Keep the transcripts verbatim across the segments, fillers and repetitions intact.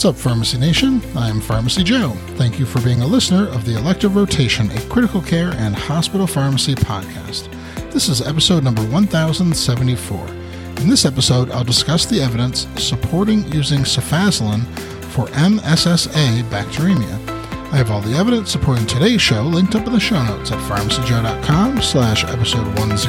up, Pharmacy Nation? I'm Pharmacy Joe. Thank you for being a listener of the Elective Rotation, a critical care and hospital pharmacy podcast. This is episode number one thousand seventy-four. In this episode, I'll discuss the evidence supporting using cefazolin for M S S A bacteremia. I have all the evidence supporting today's show linked up in the show notes at pharmacyjoe.com slash episode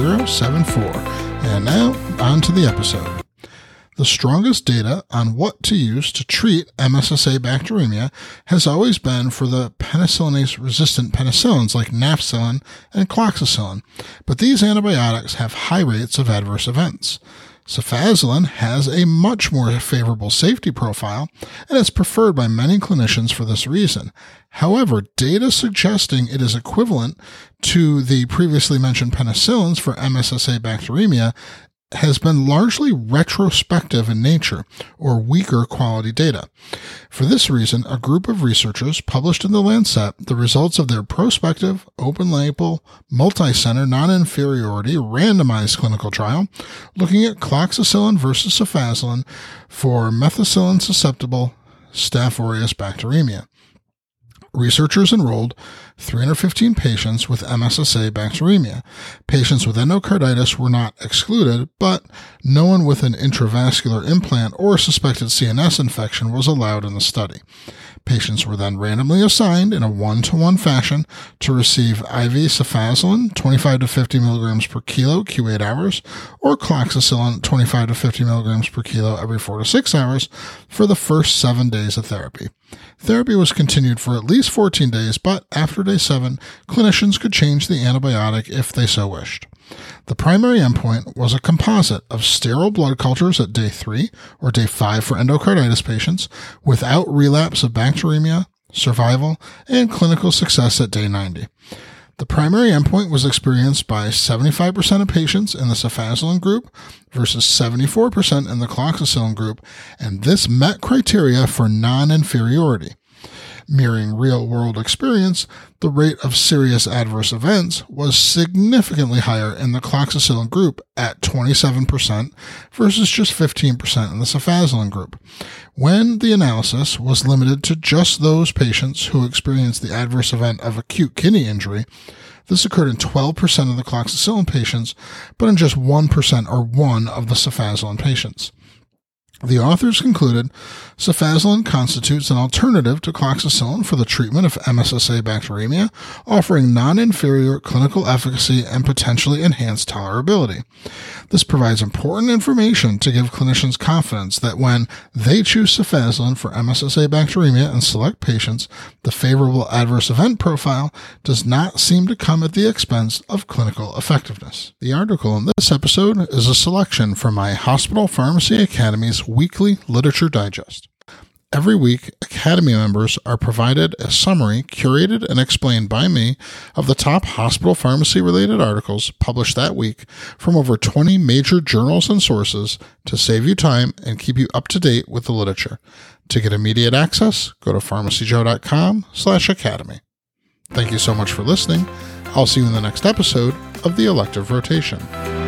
1074. And now, on to the episode. The strongest data on what to use to treat M S S A bacteremia has always been for the penicillinase-resistant penicillins like nafcillin and cloxacillin, but these antibiotics have high rates of adverse events. Cefazolin has a much more favorable safety profile and is preferred by many clinicians for this reason. However, data suggesting it is equivalent to the previously mentioned penicillins for M S S A bacteremia has been largely retrospective in nature, or weaker quality data. For this reason, a group of researchers published in The Lancet the results of their prospective, open-label, multi-center, non-inferiority, randomized clinical trial looking at cloxacillin versus cefazolin for methicillin-susceptible Staph aureus bacteremia. Researchers enrolled three hundred fifteen patients with M S S A bacteremia. Patients with endocarditis were not excluded, but no one with an intravascular implant or suspected C N S infection was allowed in the study. Patients were then randomly assigned in a one-to-one fashion to receive I V cefazolin, twenty-five to fifty milligrams per kilo, Q eight hours, or cloxacillin, twenty-five to fifty milligrams per kilo every four to six hours for the first seven days of therapy. Therapy was continued for at least fourteen days, but after day seven, clinicians could change the antibiotic if they so wished. The primary endpoint was a composite of sterile blood cultures at day three or day five for endocarditis patients without relapse of bacteremia, survival, and clinical success at day ninety. The primary endpoint was experienced by seventy-five percent of patients in the cefazolin group versus seventy-four percent in the cloxacillin group, and this met criteria for non-inferiority. Mirroring real-world experience, the rate of serious adverse events was significantly higher in the cloxacillin group at twenty-seven percent versus just fifteen percent in the cefazolin group. When the analysis was limited to just those patients who experienced the adverse event of acute kidney injury, this occurred in twelve percent of the cloxacillin patients, but in just one percent or one of the cefazolin patients. The authors concluded cefazolin constitutes an alternative to cloxacillin for the treatment of M S S A bacteremia, offering non-inferior clinical efficacy and potentially enhanced tolerability. This provides important information to give clinicians confidence that when they choose cefazolin for M S S A bacteremia in select patients, the favorable adverse event profile does not seem to come at the expense of clinical effectiveness. The article in this episode is a selection from my Hospital Pharmacy Academy's weekly literature digest. Every week, Academy members are provided a summary curated and explained by me of the top hospital pharmacy-related articles published that week from over twenty major journals and sources to save you time and keep you up to date with the literature. To get immediate access, go to pharmacyjoe.com slash academy. Thank you so much for listening. I'll see you in the next episode of The Elective Rotation.